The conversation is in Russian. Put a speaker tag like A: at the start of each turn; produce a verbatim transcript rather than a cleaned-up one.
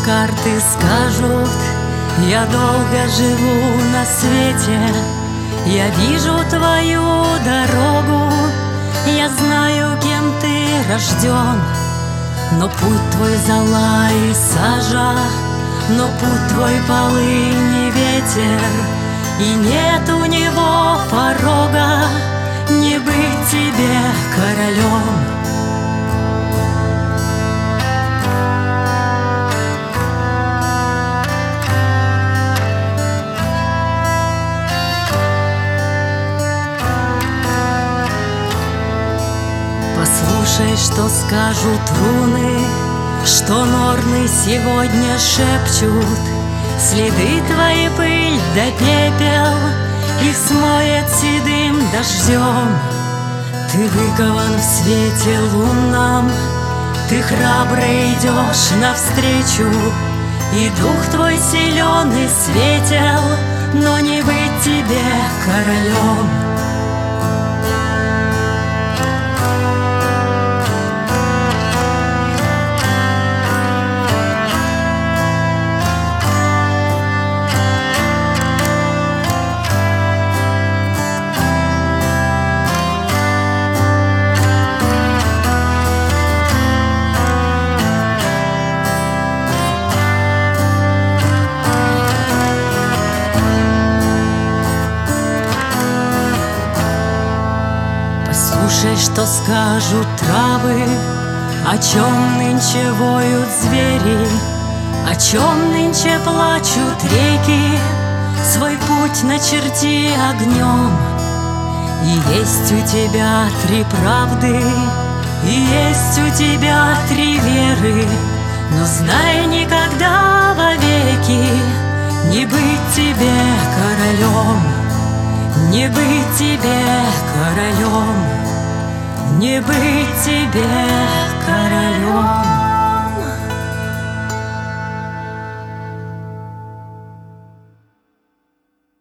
A: карты скажут, я долго живу на свете. Я вижу твою дорогу, я знаю, кем ты рожден. Но путь твой зола и сажа, но путь твой полынь и ветер, и нет у него порога не быть тебе королем. Послушай, что скажут руны, что норны сегодня шепчут. Следы твои пыль да пепел их смоет седым дождем. Ты выкован в свете лунном, ты храбро идешь навстречу, и дух твой силен и светел, но не быть тебе королем. Слушай, что скажут травы, о чем нынче воют звери, о чем нынче плачут реки. Свой путь начерти огнем. И есть у тебя три правды, и есть у тебя три веры, но знай, никогда вовеки не быть тебе королем, не быть тебе королем, не быть тебе